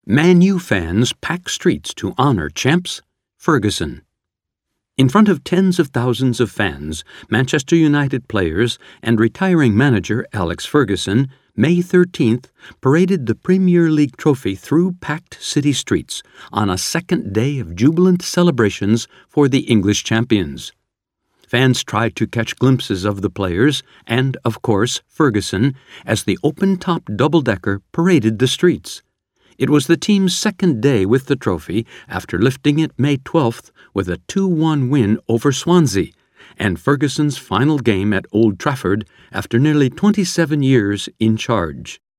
Man U fans pack streets to honor champs Ferguson. In front of tens of thousands of fans, Manchester United players and retiring manager Alex Ferguson, May 13th, paraded the Premier League trophy through packed city streets on a second day of jubilant celebrations for the English champions. Fans tried to catch glimpses of the players and, of course, Ferguson, as the open-top double-decker paraded the streets. It was the team's second day with the trophy after lifting it May 12th with a 2-1 win over Swansea, and Ferguson's final game at Old Trafford after nearly 27 years in charge.